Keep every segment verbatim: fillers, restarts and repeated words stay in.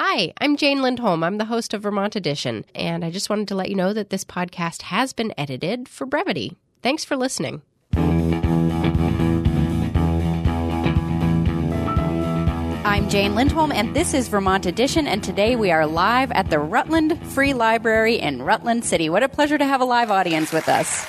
Hi, I'm Jane Lindholm. I'm the host of Vermont Edition, and I just wanted to let you know that this podcast has been edited for brevity. Thanks for listening. I'm Jane Lindholm, and this is Vermont Edition, and today we are live at the Rutland Free Library in Rutland City. What a pleasure to have a live audience with us.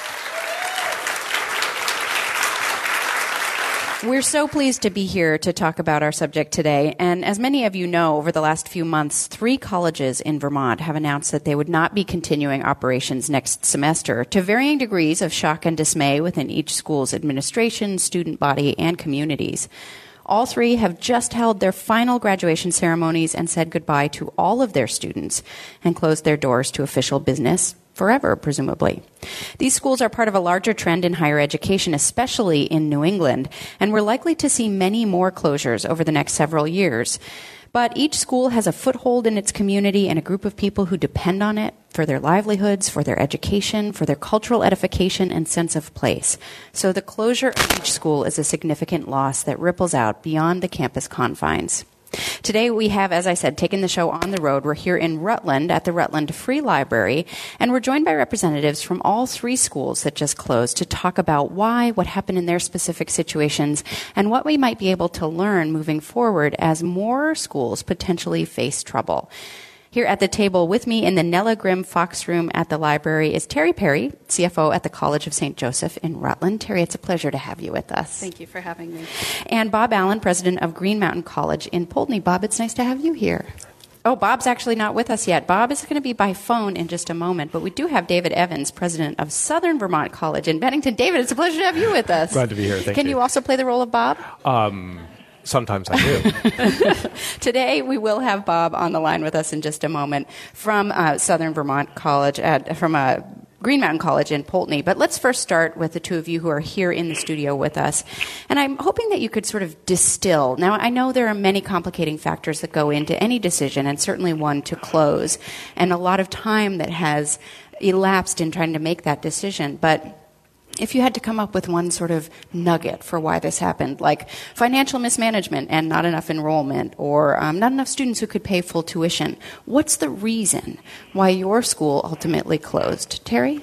We're so pleased to be here to talk about our subject today. And as many of you know, over the last few months, three colleges in Vermont have announced that they would not be continuing operations next semester, to varying degrees of shock and dismay within each school's administration, student body, and communities. All three have just held their final graduation ceremonies and said goodbye to all of their students and closed their doors to official business forever, presumably. These schools are part of a larger trend in higher education, especially in New England, and we're likely to see many more closures over the next several years. But each school has a foothold in its community and a group of people who depend on it for their livelihoods, for their education, for their cultural edification and sense of place. So the closure of each school is a significant loss that ripples out beyond the campus confines. Today we have, as I said, taken the show on the road. We're here in Rutland at the Rutland Free Library, and we're joined by representatives from all three schools that just closed to talk about why, what happened in their specific situations, and what we might be able to learn moving forward as more schools potentially face trouble. Here at the table with me in the Nella Grimm Fox Room at the library is Terry Perry, C F O at the College of Saint Joseph in Rutland. Terry, it's a pleasure to have you with us. Thank you for having me. And Bob Allen, president of Green Mountain College in Poultney. Bob, it's nice to have you here. Oh, Bob's actually not with us yet. Bob is going to be by phone in just a moment, but we do have David Evans, president of Southern Vermont College in Bennington. David, it's a pleasure to have you with us. Glad to be here. Thank Can you. you also play the role of Bob? Um... Sometimes I do. Today, we will have Bob on the line with us in just a moment from uh, Southern Vermont College, uh, from uh, Green Mountain College in Poultney. But let's first start with the two of you who are here in the studio with us. And I'm hoping that you could sort of distill. Now, I know there are many complicating factors that go into any decision, and certainly one to close, and a lot of time that has elapsed in trying to make that decision. But if you had to come up with one sort of nugget for why this happened, like financial mismanagement and not enough enrollment, or um, not enough students who could pay full tuition, what's the reason why your school ultimately closed? Terry?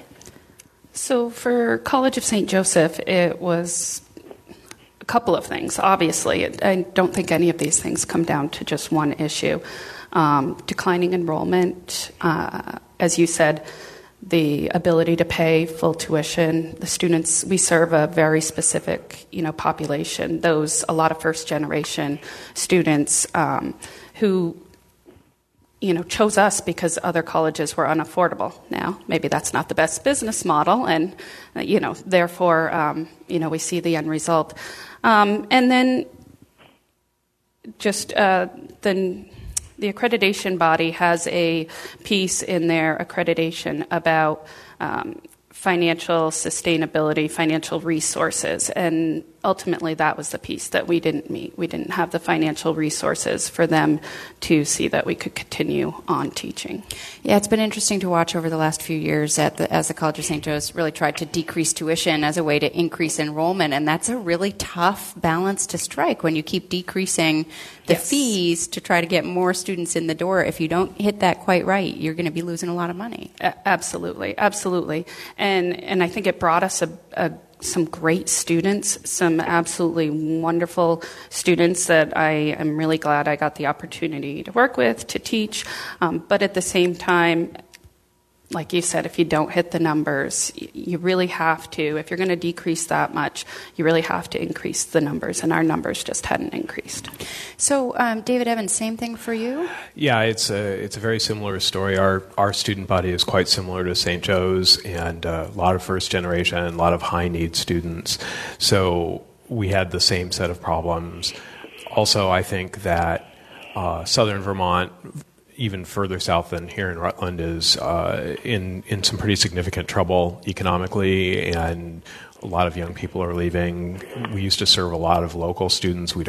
So for College of Saint Joseph, it was a couple of things. Obviously, I don't think any of these things come down to just one issue. Um, declining enrollment, uh, as you said, the ability to pay full tuition. The students, we serve a very specific, you know, population. Those, a lot of first-generation students um, who, you know, chose us because other colleges were unaffordable. Now, maybe that's not the best business model, and, uh, you know, therefore, um, you know, we see the end result. Um, and then just uh, the... The accreditation body has a piece in their accreditation about um, financial sustainability, financial resources, and ultimately that was the piece that we didn't meet. We didn't have the financial resources for them to see that we could continue on teaching. Yeah, it's been interesting to watch over the last few years at the, as the College of Saint Joe's really tried to decrease tuition as a way to increase enrollment, and that's a really tough balance to strike when you keep decreasing the yes. fees to try to get more students in the door. If you don't hit that quite right, you're going to be losing a lot of money. A- absolutely, absolutely. And and I think it brought us a, a some great students, some absolutely wonderful students that I am really glad I got the opportunity to work with, to teach. Um, but at the same time, like you said, if you don't hit the numbers, you really have to, if you're going to decrease that much, you really have to increase the numbers, and our numbers just hadn't increased. So, um, David Evans, same thing for you? Yeah, it's a, it's a very similar story. Our our student body is quite similar to Saint Joe's, and uh, a lot of first generation, a lot of high-need students. So we had the same set of problems. Also, I think that uh, Southern Vermont, even further south than here in Rutland, is uh, in in some pretty significant trouble economically, and a lot of young people are leaving. We used to serve a lot of local students. We don't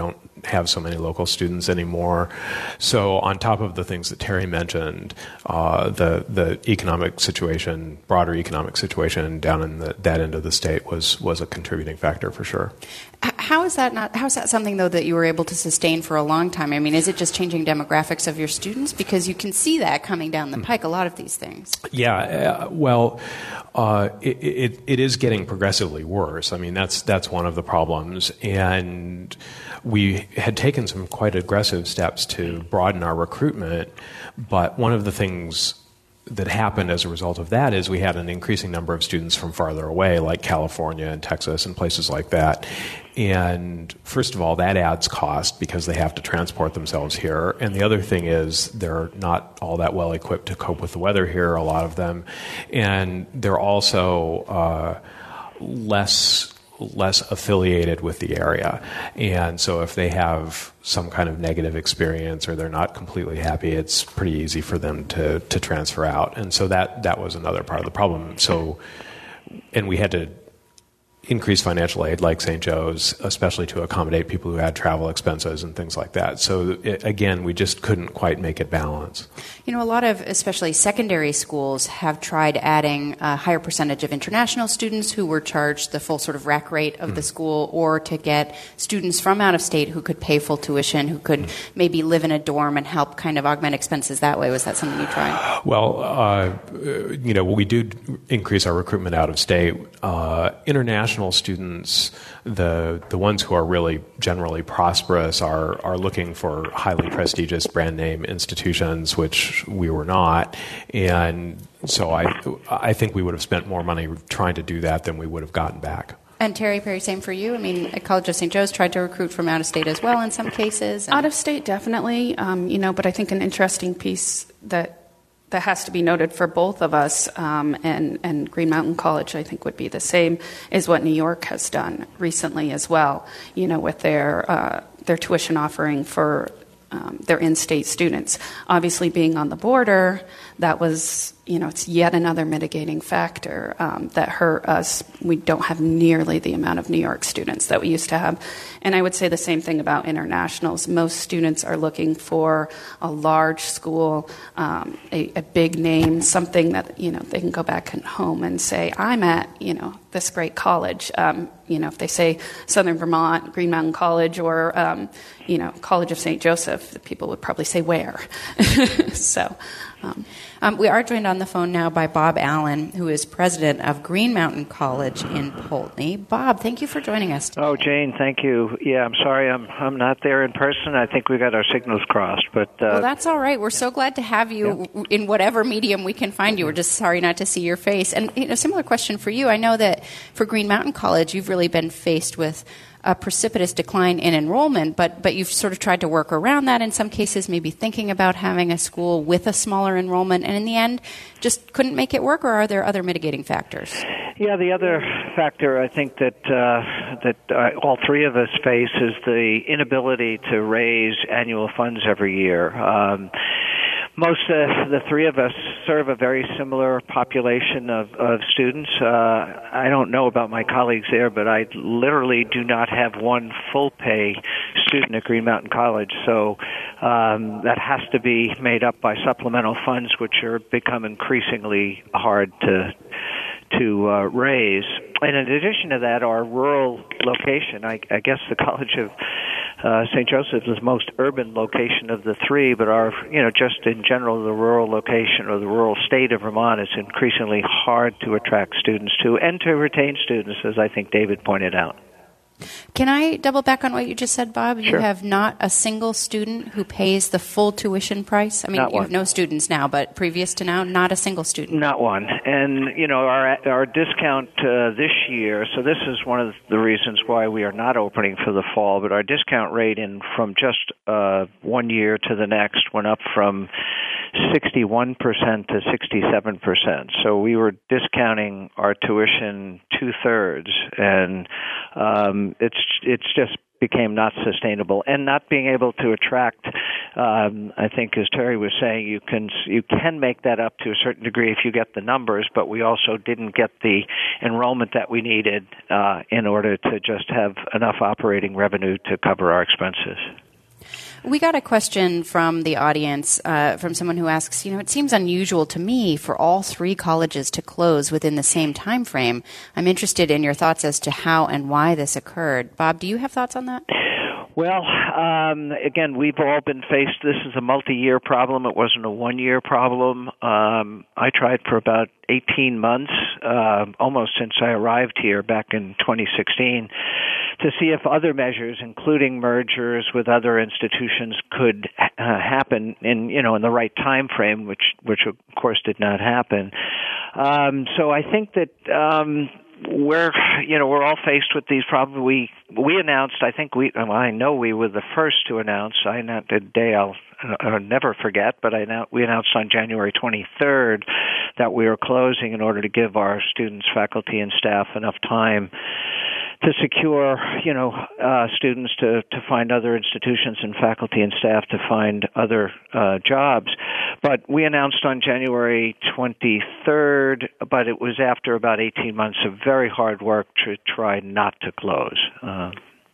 didn't have so many local students anymore. So on top of the things that Terry mentioned, uh, the the economic situation, broader economic situation down in the, that end of the state was was a contributing factor for sure. How is that not? How is that something though that you were able to sustain for a long time? I mean, is it just changing demographics of your students? Because you can see that coming down the pike. A lot of these things. Yeah. Uh, well, uh, it, it it is getting progressively worse. I mean, that's that's one of the problems, and we had taken some quite aggressive steps to broaden our recruitment. But one of the things that happened as a result of that is we had an increasing number of students from farther away, like California and Texas and places like that. And first of all, that adds cost because they have to transport themselves here. And the other thing is they're not all that well equipped to cope with the weather here, a lot of them. And they're also uh, less less affiliated with the area. And so if they have some kind of negative experience or they're not completely happy, it's pretty easy for them to, to transfer out. And so that, that was another part of the problem. So, and we had to increase financial aid like Saint Joe's, especially to accommodate people who had travel expenses and things like that. So it, again, we just couldn't quite make it balance. You know, a lot of, especially secondary schools, have tried adding a higher percentage of international students who were charged the full sort of rack rate of mm. the school, or to get students from out of state who could pay full tuition, who could mm. maybe live in a dorm and help kind of augment expenses that way. Was that something you tried? Well, uh, you know, we do increase our recruitment out of state. Uh, international students, the the ones who are really generally prosperous, are are looking for highly prestigious brand name institutions, which we were not, and so I I think we would have spent more money trying to do that than we would have gotten back. And Terry Perry, same for you. I mean, College of Saint Joe's tried to recruit from out of state as well in some cases. Out of state, definitely, um, you know. But I think an interesting piece that. that has to be noted for both of us, um, and, and Green Mountain College, I think, would be the same, is what New York has done recently as well, you know, with their uh, their tuition offering for um, their in-state students. Obviously, being on the border, that was, you know, it's yet another mitigating factor um, that hurt us. We don't have nearly the amount of New York students that we used to have. And I would say the same thing about internationals. Most students are looking for a large school, um, a, a big name, something that, you know, they can go back home and say, I'm at, you know, this great college. Um, you know, if they say Southern Vermont, Green Mountain College, or, um, you know, College of Saint Joseph, people would probably say where. so... Um, um, we are joined on the phone now by Bob Allen, who is president of Green Mountain College in Poultney. Bob, thank you for joining us today. Oh, Jane, thank you. Yeah, I'm sorry I'm I'm not there in person. I think we got our signals crossed. But uh, well, that's all right. We're so glad to have you yeah. in whatever medium we can find you. We're just sorry not to see your face. And you know, similar question for you. I know that for Green Mountain College, you've really been faced with a precipitous decline in enrollment, but but you've sort of tried to work around that in some cases, maybe thinking about having a school with a smaller enrollment, and in the end, just couldn't make it work, or are there other mitigating factors? Yeah, the other factor I think that uh, that uh, all three of us face is the inability to raise annual funds every year. Um, Most uh, the three of us serve a very similar population of, of students. Uh, I don't know about my colleagues there, but I literally do not have one full-pay student at Green Mountain College. So um, that has to be made up by supplemental funds, which are become increasingly hard to to uh, raise. And in addition to that, our rural location, I, I guess the College of uh, Saint Joseph's is the most urban location of the three, but our, you know, just in general, the rural location or the rural state of Vermont is increasingly hard to attract students to and to retain students, as I think David pointed out. Can I double back on what you just said, Bob? Sure. You have not a single student who pays the full tuition price? I mean, not you one. have no students now, but previous to now, not a single student? Not one. And, you know, our our discount uh, this year, so this is one of the reasons why we are not opening for the fall, but our discount rate in from just uh, one year to the next went up from sixty-one percent to sixty-seven percent. So we were discounting our tuition two-thirds, and um, it's it's just became not sustainable, and not being able to attract. Um, I think, as Terry was saying, you can you can make that up to a certain degree if you get the numbers, but we also didn't get the enrollment that we needed uh, in order to just have enough operating revenue to cover our expenses. We got a question from the audience, uh, from someone who asks, you know, it seems unusual to me for all three colleges to close within the same time frame. I'm interested in your thoughts as to how and why this occurred. Bob, do you have thoughts on that? Well, um, again, we've all been faced, this is a multi-year problem. It wasn't a one-year problem. Um, I tried for about eighteen months, uh, almost since I arrived here back in twenty sixteen, to see if other measures, including mergers with other institutions, could uh, happen in, you know, in the right time frame, which, which of course did not happen. Um, so I think that, um, we're, you know, we're all faced with these problems. We, we announced, I think we, well, I know we were the first to announce, I announced the day I'll, I'll never forget, but I announced, we announced on January twenty-third that we were closing in order to give our students, faculty, and staff enough time to secure, you know, uh, students to, to find other institutions and faculty and staff to find other uh, jobs. But we announced on January twenty-third, but it was after about eighteen months of very hard work to try not to close. Uh,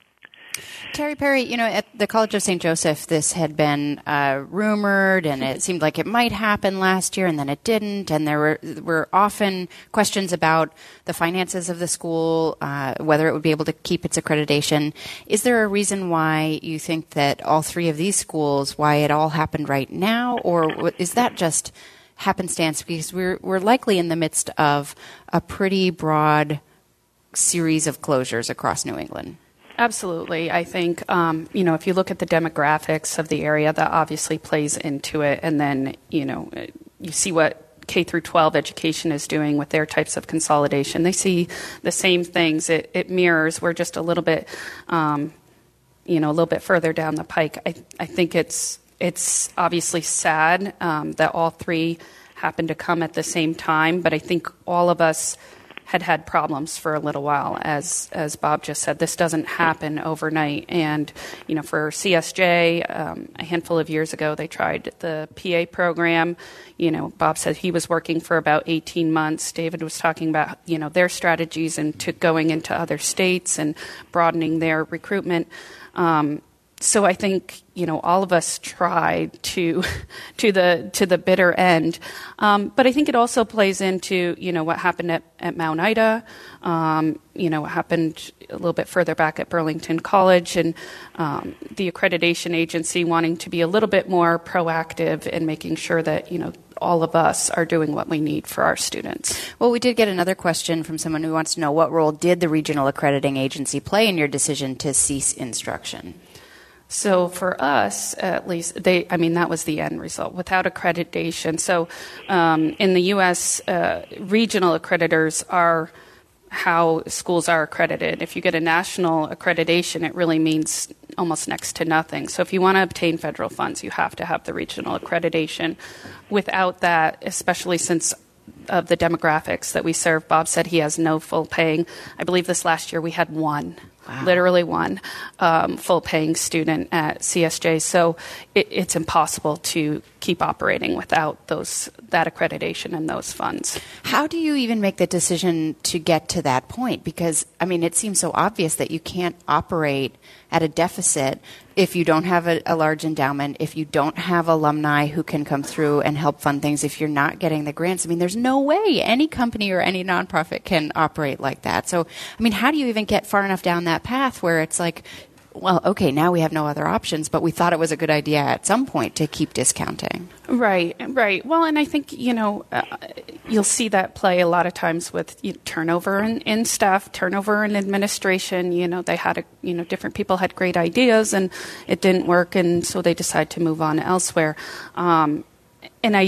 Terry Perry, you know, at the College of Saint Joseph, this had been uh, rumored, and it seemed like it might happen last year, and then it didn't. And there were were often questions about the finances of the school, uh, whether it would be able to keep its accreditation. Is there a reason why you think that all three of these schools, why it all happened right now, or is that just happenstance? Because we're we're likely in the midst of a pretty broad series of closures across New England. Absolutely. I think, um, you know, if you look at the demographics of the area, that obviously plays into it. And then, you know, you see what K through twelve education is doing with their types of consolidation. They see the same things. It, it mirrors. We're just a little bit, um, you know, a little bit further down the pike. I, I think it's it's obviously sad um, that all three happen to come at the same time. But I think all of us had had problems for a little while. As as Bob just said, this doesn't happen overnight. And, you know, for C S J, um, a handful of years ago, they tried the P A program. You know, Bob said he was working for about eighteen months. David was talking about, you know, their strategies into going into other states and broadening their recruitment. Um, So I think, you know, all of us tried to to the to the bitter end. Um, but I think it also plays into, you know, what happened at, at Mount Ida, um, you know, what happened a little bit further back at Burlington College, and um, the accreditation agency wanting to be a little bit more proactive in making sure that, you know, all of us are doing what we need for our students. Well, we did get another question from someone who wants to know, what role did the regional accrediting agency play in your decision to cease instruction? So for us, at least, they, I mean, that was the end result, without accreditation. So um, in the U S, uh, regional accreditors are how schools are accredited. If you get a national accreditation, it really means almost next to nothing. So if you want to obtain federal funds, you have to have the regional accreditation. Without that, especially since of the demographics that we serve, Bob said he has no full paying. I believe this last year we had one. Wow. Literally one um, full-paying student at C S J. So it, it's impossible to keep operating without those that accreditation and those funds. How do you even make the decision to get to that point? Because, I mean, it seems so obvious that you can't operate at a deficit if you don't have a, a large endowment, if you don't have alumni who can come through and help fund things, if you're not getting the grants. I mean, there's no way any company or any nonprofit can operate like that. So, I mean, how do you even get far enough down that path where it's like, well, okay, now we have no other options, but we thought it was a good idea at some point to keep discounting. Right, right. Well, and I think, you know, uh, you'll see that play a lot of times with you know, turnover in, in staff, turnover in administration. You know, they had, a, you know, different people had great ideas and it didn't work, and so they decide to move on elsewhere. Um, and I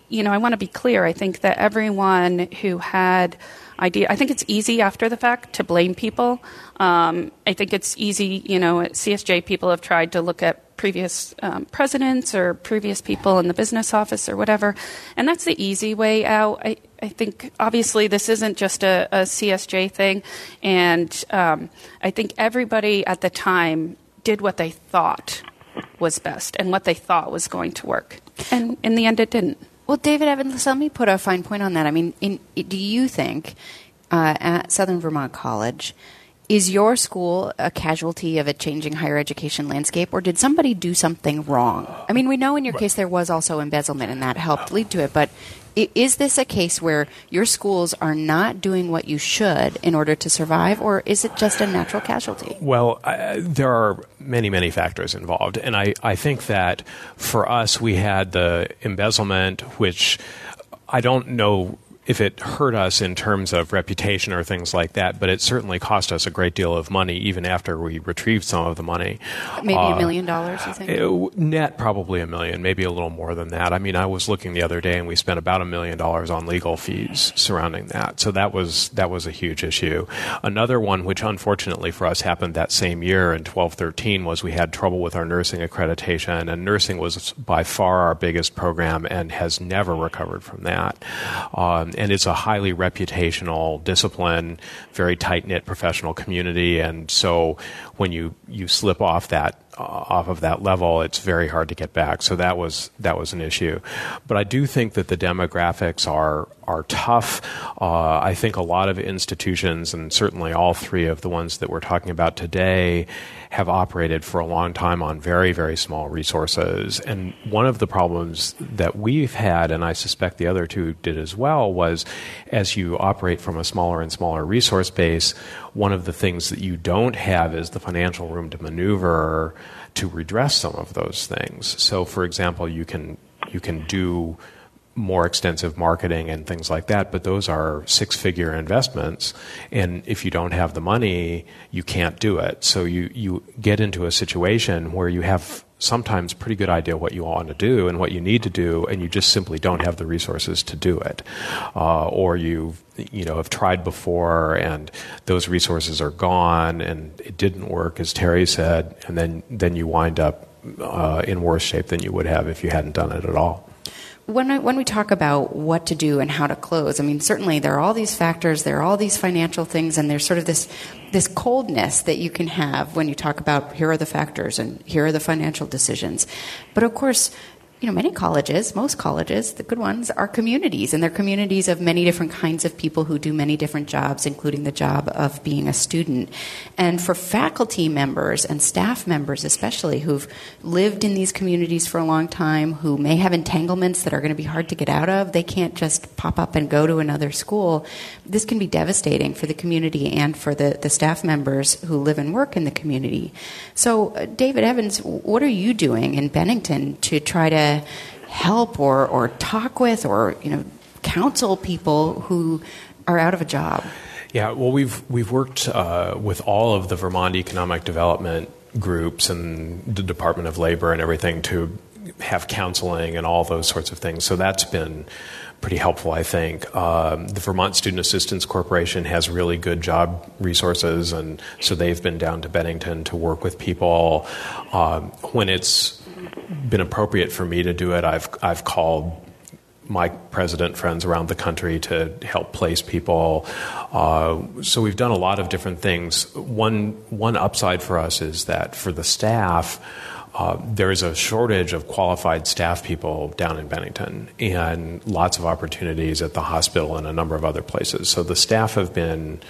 you know, I want to be clear. I think that everyone who had idea, I think it's easy after the fact to blame people. Um, I think it's easy, you know, at C S J, people have tried to look at previous um, presidents or previous people in the business office or whatever, and that's the easy way out. I, I think, obviously, this isn't just a, a C S J thing, and um, I think everybody at the time did what they thought was best and what they thought was going to work, and in the end, it didn't. Well, David Evans, let me put a fine point on that. I mean, in, do you think uh, at Southern Vermont College, is your school a casualty of a changing higher education landscape, or did somebody do something wrong? I mean, we know in your case there was also embezzlement, and that helped lead to it, but is this a case where your schools are not doing what you should in order to survive, or is it just a natural casualty? Well, uh, there are many, many factors involved, and I, I think that for us, we had the embezzlement, which I don't know if it hurt us in terms of reputation or things like that, but it certainly cost us a great deal of money even after we retrieved some of the money. Maybe uh, a million dollars, you think? It, net, probably a million, maybe a little more than that. I mean, I was looking the other day, and we spent about a million dollars on legal fees surrounding that. So that was that was a huge issue. Another one, which unfortunately for us happened that same year in twelve thirteen, was we had trouble with our nursing accreditation, and nursing was by far our biggest program and has never recovered from that. Um, And it's a highly reputational discipline, very tight-knit professional community, and so when you, you slip off that uh, off of that level, it's very hard to get back. So that was that was an issue. But I do think that the demographics are are tough. Uh, I think a lot of institutions, and certainly all three of the ones that we're talking about today, have operated for a long time on very, very small resources. And one of the problems that we've had, and I suspect the other two did as well, was as you operate from a smaller and smaller resource base, one of the things that you don't have is the financial room to maneuver to redress some of those things. So, for example, you can you can do more extensive marketing and things like that, but those are six-figure investments, and if you don't have the money, you can't do it. So you, you get into a situation where you have sometimes pretty good idea what you want to do and what you need to do, and you just simply don't have the resources to do it. Uh, or you you know have tried before, and those resources are gone, and it didn't work, as Terry said, and then, then you wind up uh, in worse shape than you would have if you hadn't done it at all. When I, when we talk about what to do and how to close, I mean, certainly there are all these factors, there are all these financial things, and there's sort of this this coldness that you can have when you talk about here are the factors and here are the financial decisions. But of course, you know, many colleges, most colleges, the good ones, are communities, and they're communities of many different kinds of people who do many different jobs, including the job of being a student. And for faculty members and staff members especially who've lived in these communities for a long time, who may have entanglements that are going to be hard to get out of, they can't just pop up and go to another school. This can be devastating for the community and for the, the staff members who live and work in the community. So, uh, David Evans, what are you doing in Bennington to try to help or, or talk with or, you know, counsel people who are out of a job? Yeah, well, we've we've worked uh, with all of the Vermont Economic Development groups and the Department of Labor and everything to have counseling and all those sorts of things. So that's been pretty helpful, I think. Um, the Vermont Student Assistance Corporation has really good job resources, and so they've been down to Bennington to work with people. Um, when it's been appropriate for me to do it, I've I've called my president friends around the country to help place people. Uh, so we've done a lot of different things. One one upside for us is that for the staff, uh, there is a shortage of qualified staff people down in Bennington, and lots of opportunities at the hospital and a number of other places. So the staff have been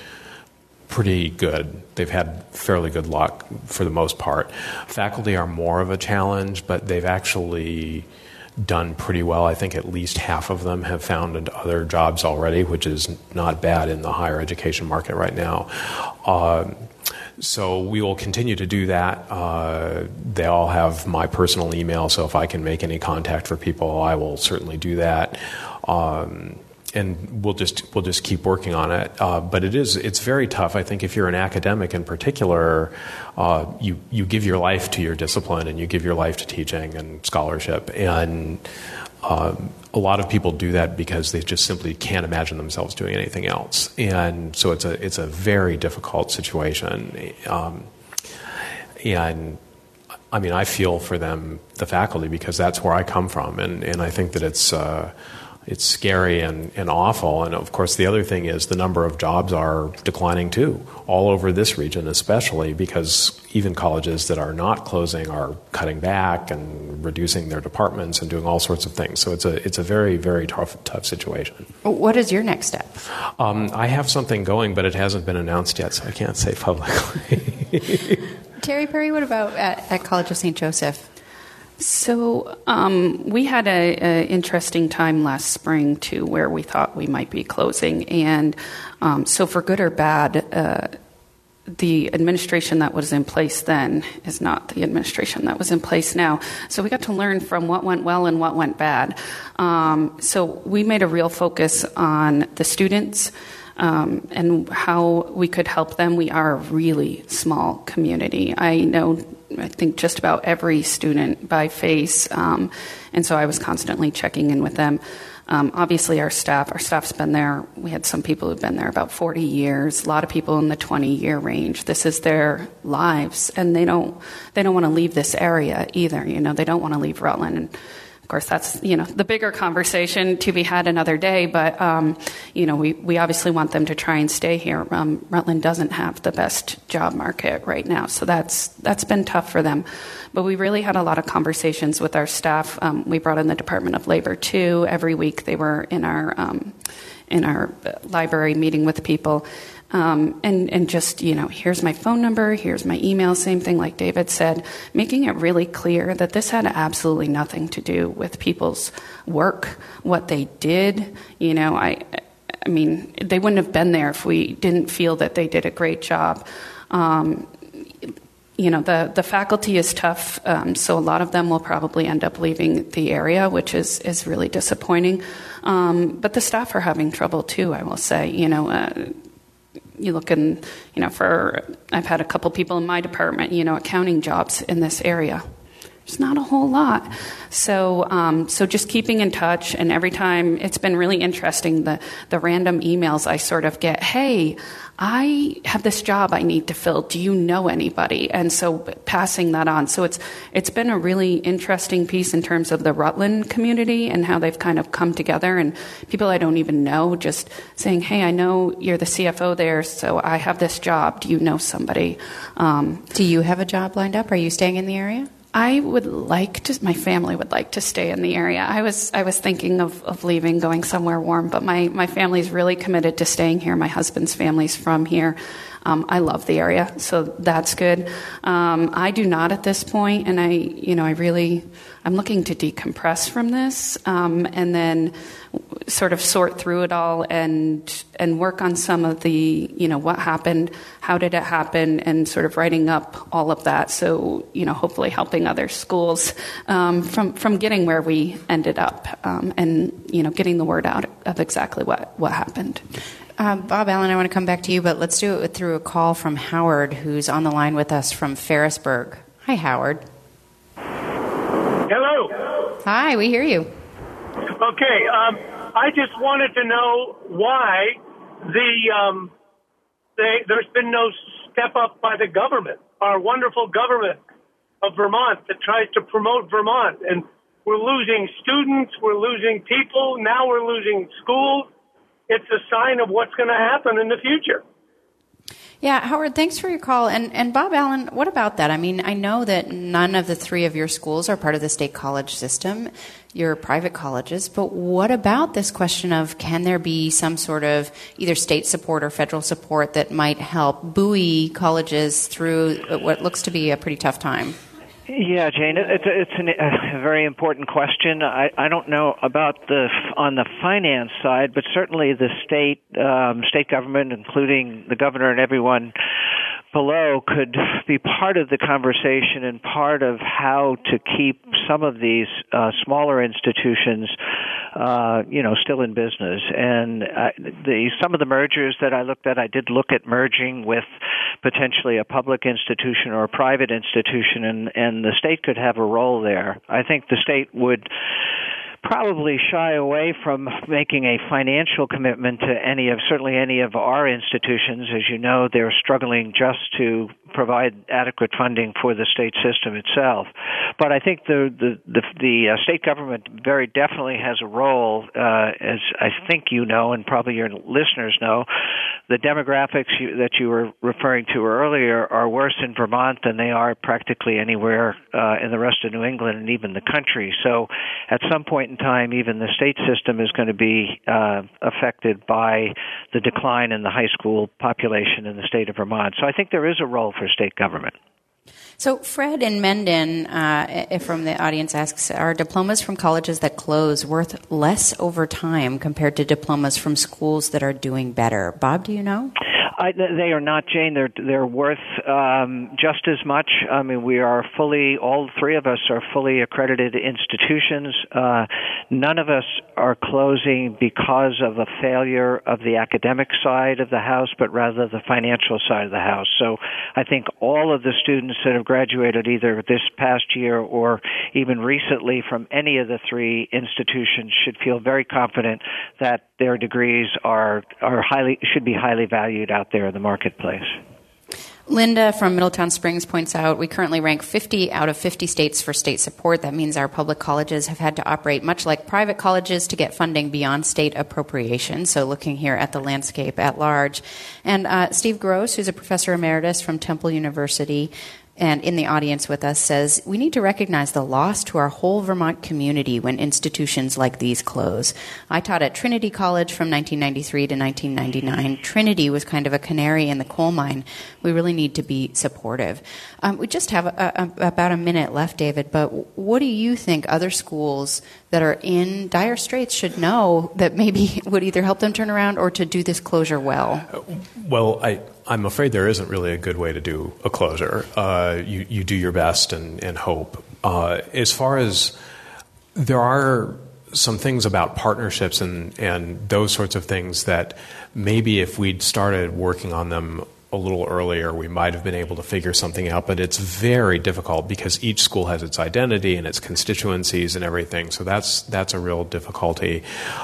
pretty good. They've had fairly good luck for the most part. Faculty are more of a challenge, but they've actually done pretty well. I think at least half of them have found other jobs already, which is not bad in the higher education market right now. Um, so we will continue to do that. Uh, they all have my personal email, so if I can make any contact for people, I will certainly do that. Um, And we'll just we'll just keep working on it. Uh, but it is it's very tough. I think if you're an academic in particular, uh, you you give your life to your discipline and you give your life to teaching and scholarship. And um, a lot of people do that because they just simply can't imagine themselves doing anything else, and so it's a it's a very difficult situation. Um, and I mean, I feel for them, the faculty, because that's where I come from, and, and I think that it's uh, it's scary and, and awful. And of course, the other thing is the number of jobs are declining too, all over this region, especially because even colleges that are not closing are cutting back and reducing their departments and doing all sorts of things. So it's a it's a very very tough tough situation. What is your next step? Um, I have something going, but it hasn't been announced yet, so I can't say publicly. Terry Perry, what about at, at College of Saint Joseph? So um, we had an interesting time last spring, too, where we thought we might be closing. And um, so for good or bad, uh, the administration that was in place then is not the administration that was in place now. So we got to learn from what went well and what went bad. Um, so we made a real focus on the students, Um, and how we could help them. We are a really small community. I know, I think, just about every student by face, um, and so I was constantly checking in with them. Um, obviously, our staff, our staff's been there. We had some people who've been there about forty years. A lot of people in the twenty-year range. This is their lives, and they don't they don't want to leave this area either. You know, they don't want to leave Rutland. And of course, that's, you know, the bigger conversation to be had another day. But, um, you know, we, we obviously want them to try and stay here. Um, Rutland doesn't have the best job market right now. So that's that's been tough for them. But we really had a lot of conversations with our staff. Um, we brought in the Department of Labor, too. Every week they were in our um, in our library meeting with people. Um, and, and just, you know, here's my phone number, here's my email, same thing like David said, making it really clear that this had absolutely nothing to do with people's work, what they did. You know, I, I mean, they wouldn't have been there if we didn't feel that they did a great job. Um, you know, the, the faculty is tough, um, so a lot of them will probably end up leaving the area, which is, is really disappointing. Um, but the staff are having trouble too, I will say, you know, uh, You look in, you know, for, I've had a couple people in my department, you know, accounting jobs in this area. There's not a whole lot. So, um, so just keeping in touch, and every time, it's been really interesting, the, the random emails I sort of get, hey, I have this job I need to fill. Do you know anybody? And so passing that on. So it's it's been a really interesting piece in terms of the Rutland community and how they've kind of come together, and people I don't even know just saying, hey, I know you're the C F O there, so I have this job. Do you know somebody? Um, Do you have a job lined up? Are you staying in the area? I would like to, my family would like to stay in the area. I was I was thinking of, of leaving, going somewhere warm, but my, my family's really committed to staying here. My husband's family's from here. Um, I love the area, so that's good. Um, I do not at this point, and I, you know, I really, I'm looking to decompress from this, um, and then sort of sort through it all and and work on some of the, you know, what happened, how did it happen, and sort of writing up all of that. So, you know, hopefully helping other schools um, from from getting where we ended up, um, and you know, getting the word out of exactly what what happened. Uh, Bob Allen, I want to come back to you, but let's do it through a call from Howard, who's on the line with us from Ferrisburg. Hi, Howard. Hello. Hi, we hear you. Okay, um, I just wanted to know why the um, they, there's been no step up by the government, our wonderful government of Vermont that tries to promote Vermont. And we're losing students, we're losing people, now we're losing schools. It's a sign of what's going to happen in the future. Yeah, Howard, thanks for your call. And, and Bob Allen, what about that? I mean, I know that none of the three of your schools are part of the state college system. You're private colleges. But what about this question of, can there be some sort of either state support or federal support that might help buoy colleges through what looks to be a pretty tough time? Yeah, Jane, it's a, it's an, a very important question. I, I don't know about the on the finance side, but certainly the state um, state government, including the governor and everyone below, could be part of the conversation and part of how to keep some of these uh, smaller institutions, uh, you know, still in business. And uh, the some of the mergers that I looked at, I did look at merging with potentially a public institution or a private institution, and, and the state could have a role there. I think the state would probably shy away from making a financial commitment to any of, certainly any of our institutions. As you know, they're struggling just to provide adequate funding for the state system itself. But I think the the the, the uh, state government very definitely has a role, uh, as I think you know, and probably your listeners know. The demographics you, that you were referring to earlier are worse in Vermont than they are practically anywhere uh, in the rest of New England and even the country. So at some point in time, even the state system is going to be uh, affected by the decline in the high school population in the state of Vermont. So I think there is a role for state government. So Fred in Mendon, uh, from the audience asks, are diplomas from colleges that close worth less over time compared to diplomas from schools that are doing better? Bob, do you know? I, they are not, Jane. They're they're worth um, just as much. I mean, we are fully, all three of us are fully accredited institutions. Uh, none of us are closing because of a failure of the academic side of the house, but rather the financial side of the house. So I think all of the students that have graduated either this past year or even recently from any of the three institutions should feel very confident that their degrees are are highly should be highly valued out there in the marketplace. Linda from Middletown Springs points out we currently rank fifty out of fifty states for state support. That means our public colleges have had to operate much like private colleges to get funding beyond state appropriation. So looking here at the landscape at large. And uh, Steve Gross, who's a professor emeritus from Temple University, and in the audience with us, says, we need to recognize the loss to our whole Vermont community when institutions like these close. I taught at Trinity College from nineteen ninety-three to nineteen ninety-nine. Trinity was kind of a canary in the coal mine. We really need to be supportive. Um, we just have a, a, about a minute left, David, but what do you think other schools that are in dire straits should know that maybe would either help them turn around or to do this closure well? Well, I... I'm afraid there isn't really a good way to do a closure. Uh, you, you do your best and, and hope. Uh, as far as there are some things about partnerships and, and those sorts of things that maybe if we'd started working on them a little earlier, we might have been able to figure something out. But it's very difficult because each school has its identity and its constituencies and everything. So that's that's a real difficulty.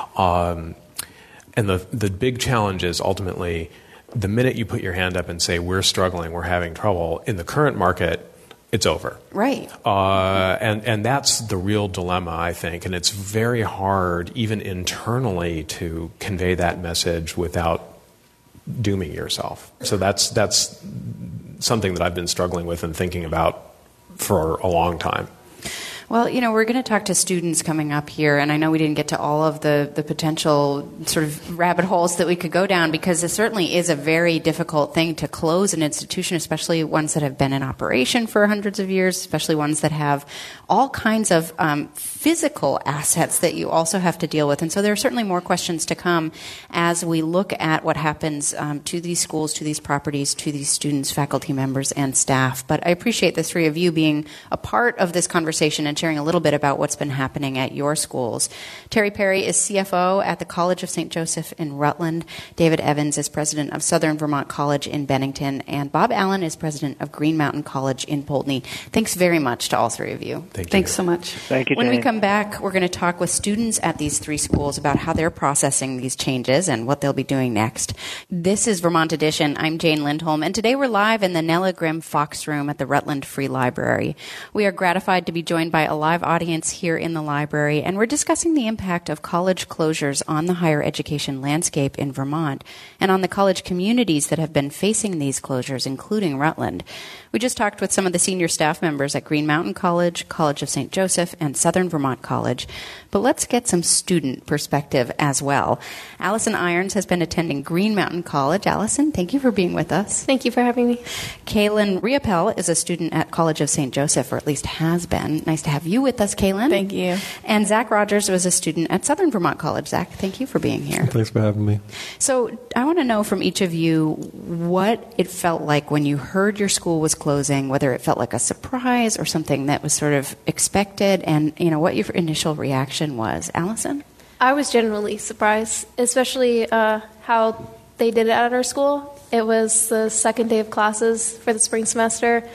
Um, and the the big challenge is ultimately, the minute you put your hand up and say, we're struggling, we're having trouble, in the current market, it's over. Right. Uh, and, and that's the real dilemma, I think. And it's very hard, even internally, to convey that message without dooming yourself. So that's that's something that I've been struggling with and thinking about for a long time. Well, you know, we're going to talk to students coming up here, and I know we didn't get to all of the, the potential sort of rabbit holes that we could go down, because it certainly is a very difficult thing to close an institution, especially ones that have been in operation for hundreds of years, especially ones that have all kinds of um, physical assets that you also have to deal with. And so there are certainly more questions to come as we look at what happens um, to these schools, to these properties, to these students, faculty members, and staff. But I appreciate the three of you being a part of this conversation and sharing a little bit about what's been happening at your schools. Terry Perry is C F O at the College of Saint Joseph in Rutland. David Evans is president of Southern Vermont College in Bennington. And Bob Allen is president of Green Mountain College in Poultney. Thanks very much to all three of you. Thank you. Thanks so much. Thank you, When Jane. we come back, we're going to talk with students at these three schools about how they're processing these changes and what they'll be doing next. This is Vermont Edition. I'm Jane Lindholm, and today we're live in the Nella Grimm Fox Room at the Rutland Free Library. We are gratified to be joined by a live audience here in the library, and we're discussing the impact of college closures on the higher education landscape in Vermont and on the college communities that have been facing these closures, including Rutland. We just talked with some of the senior staff members at Green Mountain College, College of Saint Joseph, and Southern Vermont College. But let's get some student perspective as well. Allison Irons has been attending Green Mountain College. Allison, thank you for being with us. Thank you for having me. Kaylin Riopel is a student at College of Saint Joseph, or at least has been. Nice to have you with us, Kaylin. Thank you. And Zach Rogers was a student at Southern Vermont College. Zach, thank you for being here. Thanks for having me. So I want to know from each of you what it felt like when you heard your school was closing, whether it felt like a surprise or something that was sort of expected, and you know what your initial reaction was. Allison? I was genuinely surprised, especially uh, how they did it at our school. It was the second day of classes for the spring semester,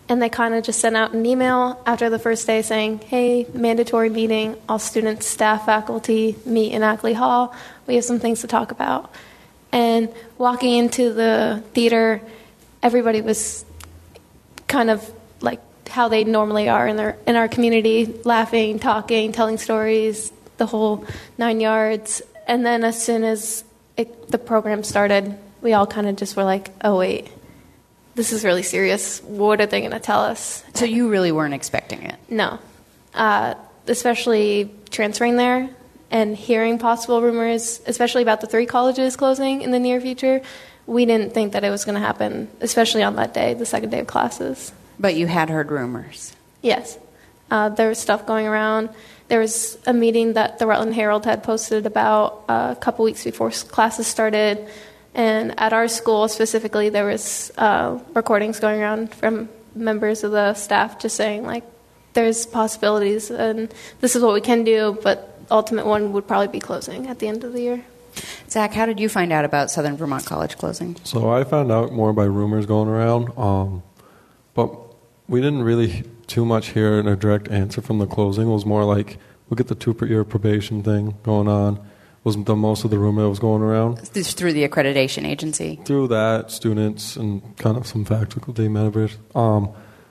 and they kind of just sent out an email after the first day saying, hey, mandatory meeting, all students, staff, faculty, meet in Ackley Hall. We have some things to talk about. And walking into the theater, everybody was kind of like how they normally are in their in our community, laughing, talking, telling stories, the whole nine yards. And then as soon as it, the program started, we all kind of just were like, oh, wait, this is really serious. What are they going to tell us? So you really weren't expecting it? No. Uh, especially transferring there and hearing possible rumors, especially about the three colleges closing in the near future. We didn't think that it was going to happen, especially on that day, the second day of classes. But you had heard rumors? Yes. Uh, there was stuff going around. There was a meeting that the Rutland Herald had posted about uh, a couple weeks before classes started. And at our school specifically, there was uh, recordings going around from members of the staff just saying, like, there's possibilities and this is what we can do, but ultimate one would probably be closing at the end of the year. Zach, how did you find out about Southern Vermont College closing? So I found out more by rumors going around, um, but we didn't really too much hear a direct answer from the closing. It was more like, we'll get the two-year probation thing going on. Was the most of the rumor that was going around. This through the accreditation agency? Through that, students and kind of some faculty members. Um,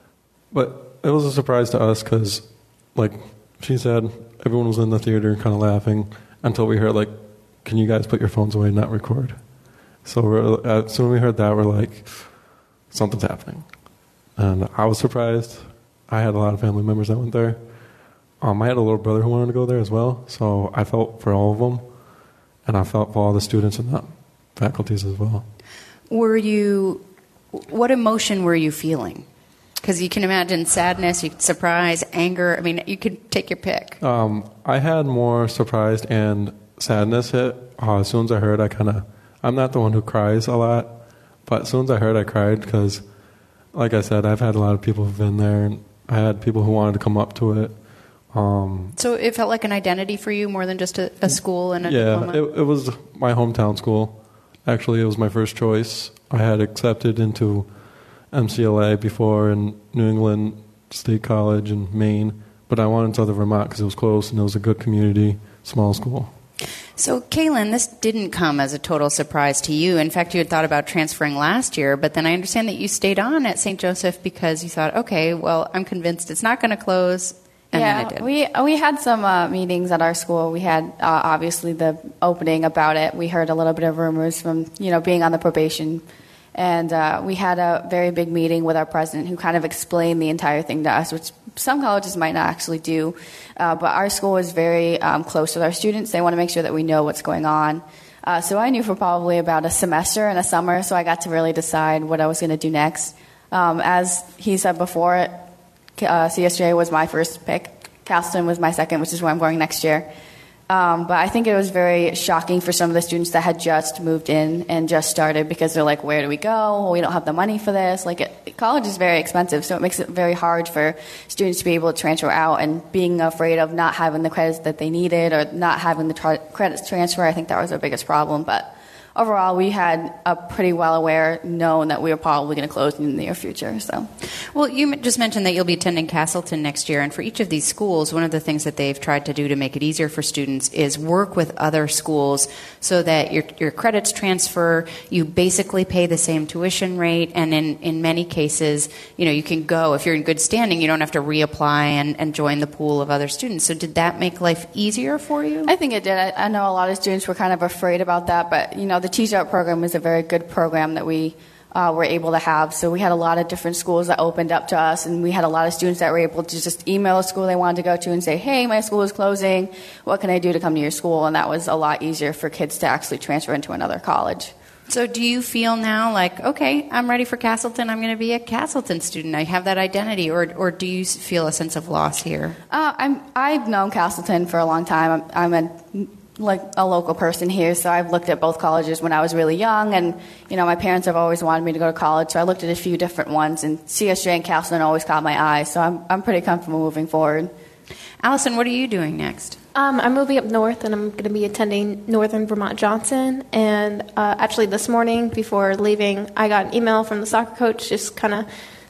but it was a surprise to us because, like she said, everyone was in the theater kind of laughing until we heard, like, can you guys put your phones away and not record? So we're, as soon as we heard that, we're like, something's happening. And I was surprised. I had a lot of family members that went there. Um, I had a little brother who wanted to go there as well, so I felt for all of them. And I felt for all the students and the faculties as well. Were you, what emotion were you feeling? Because you can imagine sadness, you surprise, anger. I mean, you could take your pick. Um, I had more surprise and sadness hit. Uh, as soon as I heard, I kind of, I'm not the one who cries a lot, but as soon as I heard, I cried because, like I said, I've had a lot of people who've been there, and I had people who wanted to come up to it. Um, so it felt like an identity for you more than just a, a school and a yeah, diploma? it, it was my hometown school. Actually, it was my first choice. I had accepted into M C L A before in New England State College in Maine, but I wanted Southern Vermont because it was close and it was a good community, small school. So, Kaylin, this didn't come as a total surprise to you. In fact, you had thought about transferring last year, but then I understand that you stayed on at Saint Joseph because you thought, okay, well, I'm convinced it's not going to close. And yeah, we we had some uh, meetings at our school. We had uh, obviously the opening about it. We heard a little bit of rumors from you know being on the probation, and uh, we had a very big meeting with our president who kind of explained the entire thing to us, which some colleges might not actually do. Uh, but our school is very um, close with our students. They want to make sure that we know what's going on. Uh, so I knew for probably about a semester and a summer, so I got to really decide what I was going to do next. Um, as he said before, Uh, C S J was my first pick. Castleton was my second, which is where I'm going next year. Um, but I think it was very shocking for some of the students that had just moved in and just started because they're like, where do we go? We don't have the money for this. Like, it, college is very expensive, so it makes it very hard for students to be able to transfer out, and being afraid of not having the credits that they needed or not having the tra- credits transfer. I think that was our biggest problem. But overall, we had a pretty well aware, known that we were probably going to close in the near future. So, well, you just mentioned that you'll be attending Castleton next year, and for each of these schools, one of the things that they've tried to do to make it easier for students is work with other schools so that your your credits transfer. You basically pay the same tuition rate, and in, in many cases, you know, you can go if you're in good standing. You don't have to reapply and, and join the pool of other students. So, did that make life easier for you? I think it did. I, I know a lot of students were kind of afraid about that, but you know, the Teach Out program is a very good program that we uh, were able to have. So we had a lot of different schools that opened up to us, and we had a lot of students that were able to just email a school they wanted to go to and say, hey, my school is closing. What can I do to come to your school? And that was a lot easier for kids to actually transfer into another college. So do you feel now like, okay, I'm ready for Castleton, I'm going to be a Castleton student, I have that identity, or or do you feel a sense of loss here? Uh, I'm, I've known Castleton for a long time. I'm, I'm a like a local person here, so I've looked at both colleges when I was really young, and you know my parents have always wanted me to go to college, so I looked at a few different ones, and C S J and Castleton always caught my eye, so I'm I'm pretty comfortable moving forward. Allison, what are you doing next? Um, I'm moving up north, and I'm going to be attending Northern Vermont Johnson. And uh, actually, this morning before leaving, I got an email from the soccer coach, just kind of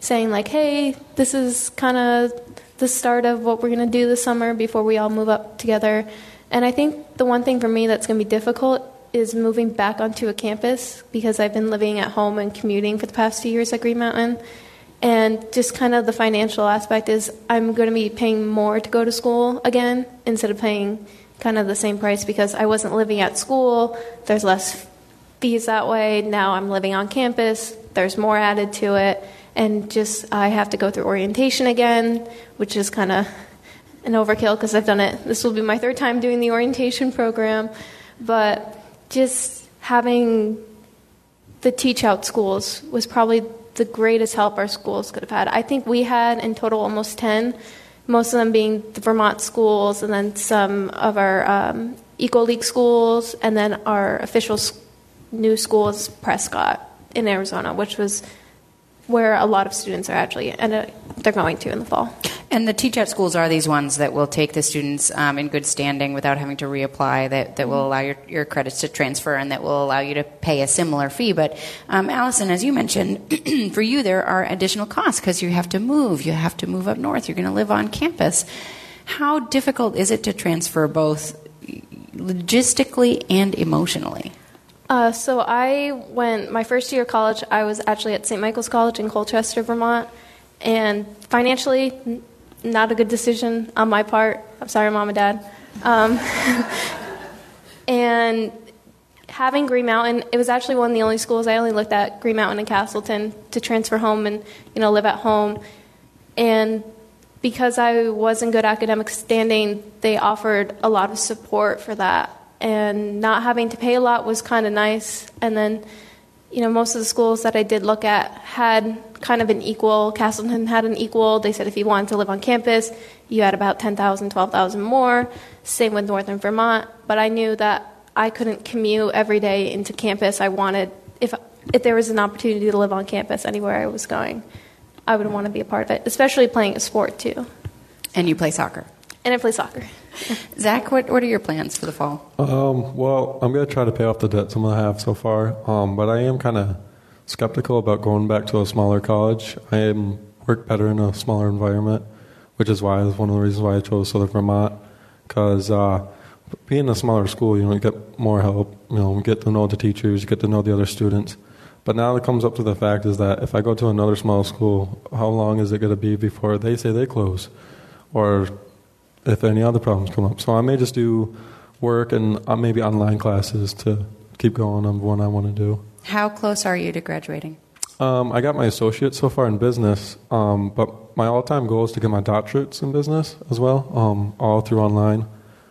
saying like, hey, this is kind of the start of what we're going to do this summer before we all move up together. And I think the one thing for me that's going to be difficult is moving back onto a campus, because I've been living at home and commuting for the past two years at Green Mountain. And just kind of the financial aspect is I'm going to be paying more to go to school again instead of paying kind of the same price, because I wasn't living at school. There's less fees that way. Now I'm living on campus. There's more added to it. And just I have to go through orientation again, which is kind of an overkill because I've done it. This will be my third time doing the orientation program. But just having the teach-out schools was probably the greatest help our schools could have had. I think we had in total almost ten, most of them being the Vermont schools, and then some of our um, Eco League schools, and then our official new school is Prescott in Arizona, which was where a lot of students are actually, and uh, they're going to in the fall. And the teach-out schools are these ones that will take the students um, in good standing without having to reapply, that, that will allow your, your credits to transfer, and that will allow you to pay a similar fee. But, um, Allison, as you mentioned, for you there are additional costs because you have to move. You have to move up north. You're going to live on campus. How difficult is it to transfer both logistically and emotionally? Uh, so I went, my first year of college, I was actually at Saint Michael's College in Colchester, Vermont. And financially, n- not a good decision on my part. I'm sorry, Mom and Dad. Um, and having Green Mountain, it was actually one of the only schools. I only looked at Green Mountain and Castleton to transfer home and, you know, live at home. And because I was in good academic standing, they offered a lot of support for that. And not having to pay a lot was kind of nice. And then, you know, most of the schools that I did look at had kind of an equal. Castleton had an equal. They said if you wanted to live on campus, you had about ten thousand, twelve thousand more. Same with Northern Vermont. But I knew that I couldn't commute every day into campus. I wanted, if if there was an opportunity to live on campus anywhere I was going, I would want to be a part of it, especially playing a sport too. And you play soccer. And I play soccer. Zach, what, what are your plans for the fall? Um, well, I'm going to try to pay off the debt some I have so far, um, but I am kind of skeptical about going back to a smaller college. I am, work better in a smaller environment, which is why is one of the reasons why I chose Southern Vermont, because uh, being in a smaller school, you know, you get more help, you know, you get to know the teachers, you get to know the other students. But now it comes up to the fact is that if I go to another small school, how long is it going to be before they say they close? Or if any other problems come up. So I may just do work and uh, maybe online classes to keep going on what I want to do. How close are you to graduating? Um, I got my associate so far in business, um, but my all-time goal is to get my doctorates in business as well, um, all through online.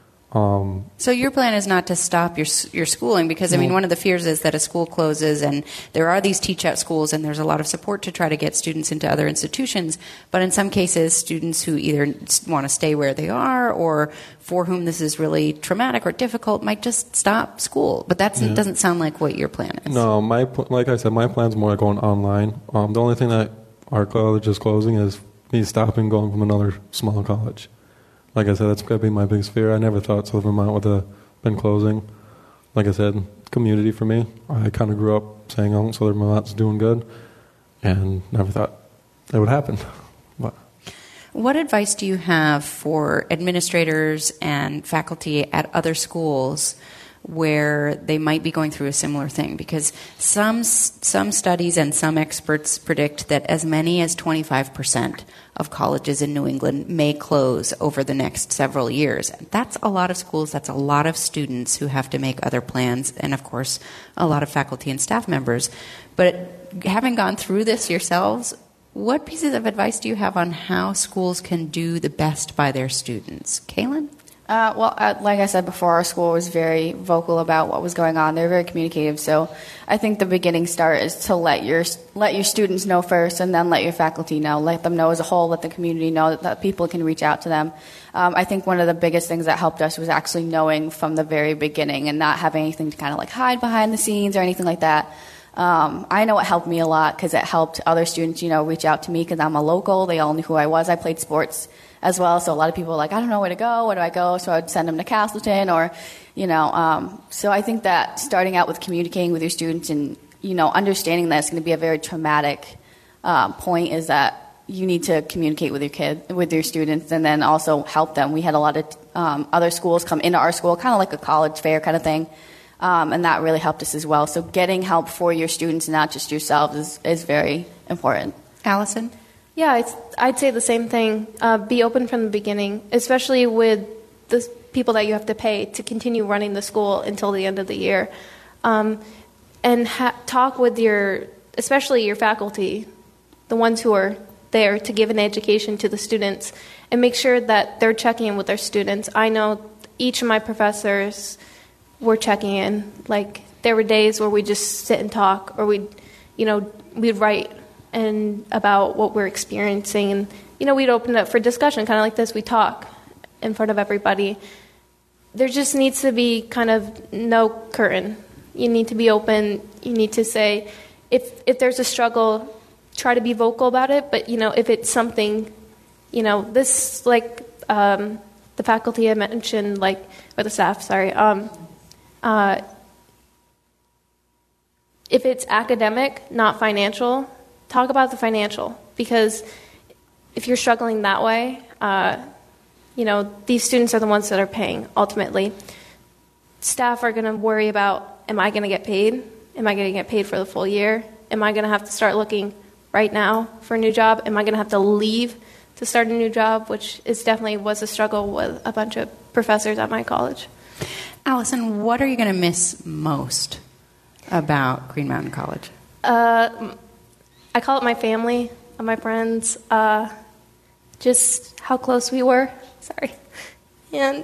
Um, so your plan is not to stop your your schooling, because, I mean, one of the fears is that a school closes, and there are these teach-out schools, and there's a lot of support to try to get students into other institutions. But in some cases, students who either want to stay where they are or for whom this is really traumatic or difficult might just stop school. But that yeah. doesn't sound like what your plan is. No, my like I said, my plan's more going online. Um, the only thing that our college is closing is me stopping going from another small college. Like I said, that's going to be my biggest fear. I never thought Southern Vermont would have been closing. Like I said, community for me. I kind of grew up saying, oh, Southern Vermont's doing good, and never thought it would happen. But. What advice do you have for administrators and faculty at other schools where they might be going through a similar thing? Because some some studies and some experts predict that as many as twenty-five percent of colleges in New England may close over the next several years. That's a lot of schools. That's a lot of students who have to make other plans, and, of course, a lot of faculty and staff members. But having gone through this yourselves, what pieces of advice do you have on how schools can do the best by their students? Kaylin? Uh, well, uh, like I said before, our school was very vocal about what was going on. They were very communicative. So I think the beginning start is to let your let your students know first, and then let your faculty know. Let them know as a whole. Let the community know that, that people can reach out to them. Um, I think one of the biggest things that helped us was actually knowing from the very beginning and not having anything to kind of like hide behind the scenes or anything like that. Um, I know it helped me a lot because it helped other students, you know, reach out to me because I'm a local. They all knew who I was. I played sports as well, so a lot of people were like, I don't know where to go, where do I go? So I'd send them to Castleton, or, you know, um, so I think that starting out with communicating with your students and, you know, understanding that it's going to be a very traumatic uh, point is that you need to communicate with your kid, with your students, and then also help them. We had a lot of um, other schools come into our school, kind of like a college fair kind of thing, um, and that really helped us as well. So getting help for your students, not just yourselves, is, is very important. Allison? Yeah, it's, I'd say the same thing. Uh, be open from the beginning, especially with the people that you have to pay to continue running the school until the end of the year. Um, and ha- talk with your, especially your faculty, the ones who are there to give an education to the students, and make sure that they're checking in with their students. I know each of my professors were checking in. Like, there were days where we'd just sit and talk, or we'd, you know, we'd write and about what we're experiencing, and, you know, we'd open it up for discussion, kind of like this. We talk in front of everybody. There just needs to be kind of no curtain. You need to be open. You need to say, if if there's a struggle, try to be vocal about it, but, you know, if it's something, you know, this, like, um, the faculty I mentioned, like, or the staff, sorry, um, uh, if it's academic, not financial, talk about the financial, because if you're struggling that way, uh, you know, these students are the ones that are paying, ultimately. Staff are going to worry about, am I going to get paid? Am I going to get paid for the full year? Am I going to have to start looking right now for a new job? Am I going to have to leave to start a new job, which is definitely was a struggle with a bunch of professors at my college. Allison, what are you going to miss most about Green Mountain College? Uh, I call it my family, my friends, uh, just how close we were, sorry, and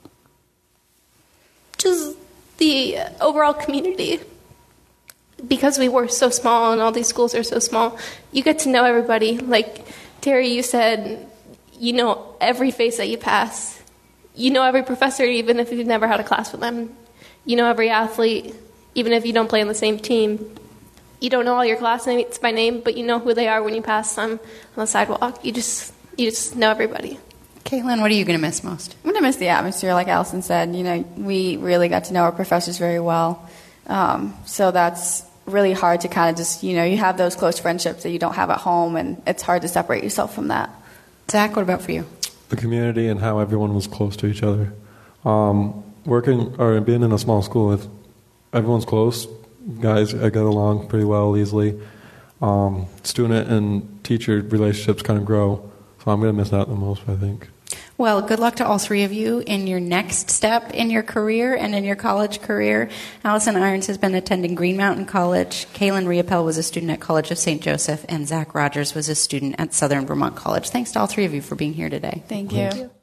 just the overall community. Because we were so small and all these schools are so small, you get to know everybody. Like Terry, you said, you know every face that you pass. You know every professor, even if you've never had a class with them. You know every athlete, even if you don't play on the same team. You don't know all your classmates by name, but you know who they are when you pass them on the sidewalk. You just you just know everybody. Kaylin, what are you going to miss most? I'm going to miss the atmosphere, like Allison said. You know, we really got to know our professors very well. Um, so that's really hard to kind of just, you know, you have those close friendships that you don't have at home, and it's hard to separate yourself from that. Zach, what about for you? The community and how everyone was close to each other. Um, working or being in a small school, with everyone's close. Guys, I got along pretty well easily. Um, student and teacher relationships kind of grow. So I'm going to miss that the most, I think. Well, good luck to all three of you in your next step in your career and in your college career. Allison Irons has been attending Green Mountain College. Kaylin Riopel was a student at College of Saint Joseph. And Zach Rogers was a student at Southern Vermont College. Thanks to all three of you for being here today. Thank you. Thank you.